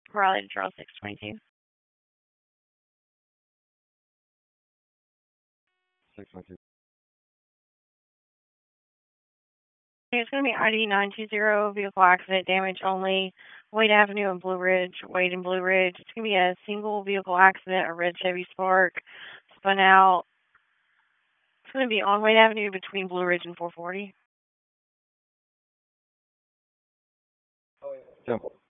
Raleigh to Charles 622. 612. It's going to be ID 920, vehicle accident, damage only, Wade Avenue and Blue Ridge, Wade and Blue Ridge. It's going to be a single vehicle accident, a red Chevy Spark, spun out. It's going to be on Wade Avenue between Blue Ridge and 440. Temple.